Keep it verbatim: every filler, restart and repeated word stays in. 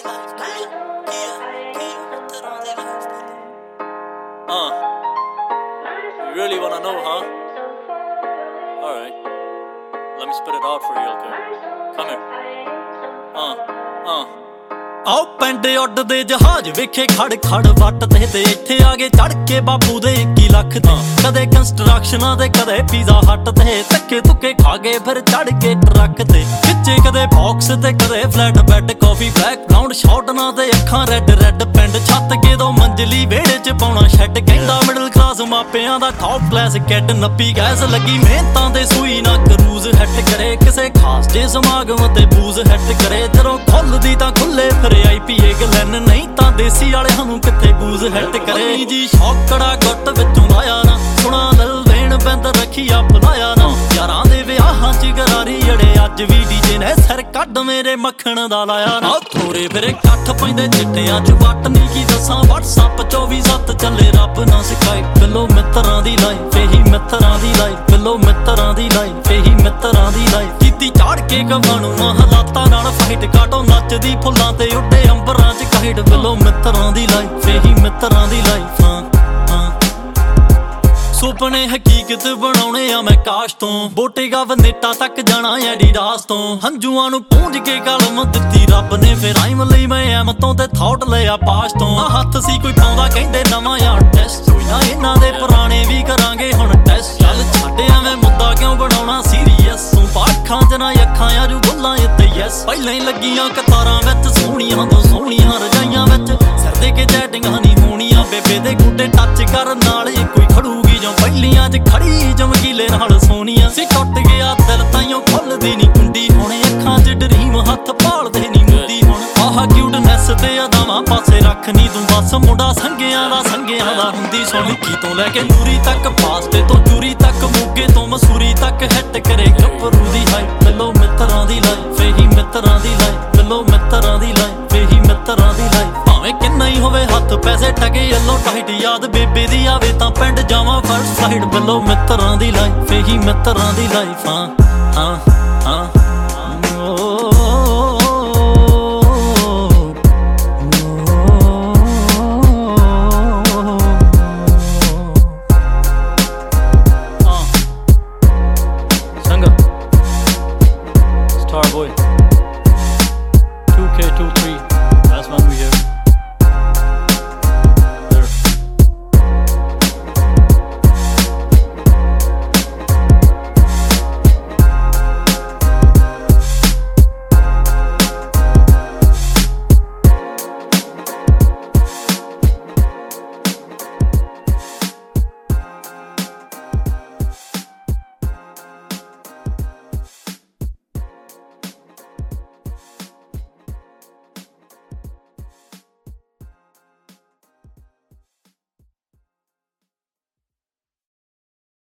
Uh, you really wanna know, huh? Alright, let me spit it out for you, okay? Come here. Uh, uh ਆਓ ਪਿੰਡ ਉੱਡਦੇ ਜਹਾਜ਼ ਵੇਖੇ ਖੜ ਖੜ ਵੱਟ ਤੇ ਤੇ ਇੱਥੇ ਆ ਗਏ ਚੜ ਕੇ ਬਾਪੂ ਦੇ ਇੱਕੀ ਲੱਖ ਤੇ ਕਦੇ ਕੰਸਟਰਕਸ਼ਨਾਂ ਦੇ ਕਦੇ ਪੀਜ਼ਾ ਹੱਟ ਤੇ ਧੱਕੇ ਧੁੱਕੇ ਖਾ ਗਏ ਫਿਰ ਚੜ ਕੇ ਟਰੱਕ ਤੇ ਖਿੱਚੇ ਕਦੇ ਬਾਕਸ ਤੇ ਕਦੇ ਫਲੈਟ ਬੈੱਡ ਕਾਫੀ ਬੈਕਗ੍ਰਾਉਂਡ ਸ਼ਾਟ ਨਾ ਤੇ ਅੱਖਾਂ ਰੈੱਡ ਰੈੱਡ ਪਿੰਡ ਛੱਤ ਕੇ ਦੋ ਮੰਜ਼ਲੀ ਵਿਹੜੇ ਚ ਪਾਉਣਾ ਸ਼ੈੱਡ ਕਹਿੰਦਾ ਮਿਡਲ ਕਲਾਸ ਮਾਪਿਆਂ ਦਾ ਟੌਪ ਕਲਾਸ ਕਿੱਡ ਨੱਪੀ ਗੈਸ ਲੱਗੀ ਮਿਹਨਤਾਂ ਦੇ ਸੂਈ ਨਾ ਕਰੂਜ਼ ਹਿੱਟ ਕਰੇ ਕਿਸੇ ਖਾਸ ਜੇ ਸਮਾਗਮ ਤੇ ਬੂਜ਼ ਹਿੱਟ ਕਰੇ ਜਦੋਂ ਖੁੱਲਦੀ ਤਾਂ ਖੁੱਲੇ ਆਈ ਪੀ ਏ ਗਲੈਨ ਨਹੀਂ ਤਾਂ ਦੇਸੀ ਵਾਲੇ ਸਾਨੂੰ ਕਿੱਥੇ ਬੂਜ਼ ਹਿੱਟ ਕਰੇ ਜੀ ਸ਼ੌਕੜਾ ਗੁੱਟ ਵਿੱਚੋਂ ਲਾਇਆ ਨਾ ਸੁਣਾ ਦਿਲ ਦੇਣ ਬੰਦ ਰੱਖੀਆ ਬੁਲਾਇਆ ਨਾ ਯਾਰਾਂ ਦੇ ਵਿਆਹਾਂ ਚ ਗਰਾਰੀ ਜੜੇ ਅੱਜ ਵੀ ਡੀਜੇ ਨੇ ਸਿਰ ਕੱਢ ਮੇਰੇ ਮੱਖਣ ਦਾ ਲਾਇਆ ਨਾ ਥੋੜੇ ਫਿਰ ਇਕੱਠ ਪੈਂਦੇ ਚਿੱਟਿਆਂ ਚ ਵੱਟ ਨਹੀਂ ਕੀ ਦੱਸਾਂ ਵਟਸਐਪ ਚੌਵੀ ਸੱਤ ਚੱਲੇ ਰੱਬ ਨਾ ਸਿਖਾਈ ਬਿੱਲੋ ਮਿੱਤਰਾਂ ਦੀ ਲਾਈਫ ਇਹੀ ਮਿੱਤਰਾਂ ਦੀ ਲਾਈਫ ਬਿੱਲੋ ਮਿੱਤਰਾਂ ਦੀ ਲਾਈਫ ਇਹੀ ਮਿੱਤਰਾਂ ਦੀ ਲਾਈਫ ਕੀਤੀ ਝਾੜ ਕੇ ਗਵਾਣੂ ਹਾਲਾਤਾਂ ਨਾਲ ਫਾਈਟ ਕਾਟੋ ਨੱਚਦੀ ਫੁੱਲਾਂ ਤੇ ਉੱਡੇ ਅੰਬਰਾਂ ਚ ਕਾਈਟ ਬਿੱਲੋ ਮਿੱਤਰਾਂ ਦੀ ਲਾਈਫ ਇਹੀ ਮਿੱਤਰਾਂ ਦੀ ਲਾਈਫ ਹਾਂ ਸੁਪਨੇ ਹਕੀਕਤ ਬਣਾਉਣੇ ਆ ਮੈਂ ਕਾਸ਼ ਤੋਂ ਬੋਟੇਗਾ ਵਨੇਟਾ ਤੱਕ ਜਾਣਾ ਐਡੀਡਾਸ ਤੋਂ ਹੰਝੂਆਂ ਨੂੰ ਪੂੰਝ ਕੇ ਕਲਮ ਦਿੱਤੀ ਰੱਬ ਨੇ ਫਿਰ ਰਾਈਮ ਲਈ ਮੈਂ ਐਮ ਤੋਂ ਤੇ ਥੌਟ ਲਿਆ ਪਾਸ ਤੋਂ ਆ ਹੱਥ ਸੀ ਕੋਈ ਪਾਉਂਦਾ ਕਹਿੰਦੇ ਨਵਾਂ ਯਾਰ ਟੈਸਟ ਹੋਇਆ ਇਹਨਾਂ ਦੇ ਪੁਰਾਣੇ ਵੀ ਕਰਾਂਗੇ ਹੁਣ ਟੈਸਟ ਚੱਲ ਛੱਡ ਐਵੇਂ ਮੁੱਦਾ ਕਿਉਂ ਬਣਾਉਣਾ ਸੀਰੀਅਸ ਤੂੰ ਪਾਖਾਂ ਚ ਨਾ ਅੱਖਾਂ ਯਾਰੂ ਬੁੱਲਾਂ ਇੱਥੇ ਯੈਸ ਪਹਿਲਾਂ ਹੀ ਲੱਗੀਆਂ ਕਤਾਰਾਂ ਵਿੱਚ ਸੋਹਣੀਆਂ ਤੋਂ ਸੋਹਣੀਆਂ ਰਜਾਈਆਂ ਵਿੱਚ ਸਿਰ ਦੇ ਕੇ ਚੈਟਿੰਗਾਂ ਨਹੀਂ ਹੋਣੀਆਂ ਬੇਬੇ ਦੇ ਗੁੱਡੇ ਟੱਚ ਕਰਨ ਨਾਲ ਹੀ ਕੋਈ ਖੜੂਗੀ ਜਾਂ ਪਹਿਲੀਆਂ ਚ ਖੜੀ ਚਮਕੀਲੇ ਨਾਲ ਸੋਹਣੀਆਂ ਸੀ ਟੁੱਟ ਗਿਆ ਦਿਲ ਤਾਈਓ ਖੁੱਲਦੀ ਨੀ ਕੁੰਡੀ ਹੁਣ ਅੱਖਾਂ ਚ ਡਰੀਮ ਹੱਥ ਭਾਲਦੇ ਨੀ ਮੁੰਦੀ ਹੁਣ ਆਹ ਕਿਊਟਨੈਸ ਤੇ ਅਦਾਵਾਂ ਪਾਸੇ ਰੱਖ ਨੀ ਤੂੰ ਬਸ ਮੁੰਡਾ ਸੰਗਿਆਂ ਦਾ ਸੰਗਿਆਂ ਦਾ ਹੁੰਦੀ ਸੁਣ ਲਿਖੀ ਤੋਂ ਲੈ ਕੇ ਨੂਰੀ ਤੱਕ ਪਾਸਤੇ ਤੋਂ ਚੂਰੀ ਤੱਕ ਮੋਗੇ ਤੋਂ ਮਸੂਰੀ ਤੱਕ ਹਿੱਟ ਕਰੇ ਗੱਭਰੂ ਦੀ ਹਾਈ ਬਿੱਲੋ ਮਿੱਤਰਾਂ ਦੀ ਲਾਈਫ ਇਹੀ ਮਿੱਤਰਾਂ ਦੀ ਲਾਈਫ ਬਿੱਲੋ ਮਿੱਤਰਾਂ ਦੀ ਲਾਈਫ ਇਹੀ ਮਿੱਤਰਾਂ ਦੀ ਲਾਈਫ ਭਾਵੇਂ ਕਿੰਨਾ ਹੀ ਹੋਵੇ ਹੱਥ ਪੈਸੇ ਟਕੇ ਯੈਲੋ ਟਾਈਟ ਯਾਦ ਬੇਬੇ ਦੀ ਆਵੇ ਤਾਂ ਪਿੰਡ ਜਾਵਾਂ ਫਰਸਟ ਸਾਈਡ ਬਿੱਲੋ ਮਿੱਤਰਾਂ ਦੀ ਲਾਈਫ ਇਹੀ ਮਿੱਤਰਾਂ ਦੀ ਲਾਈਫ ਹਾਂ ਹਾਂ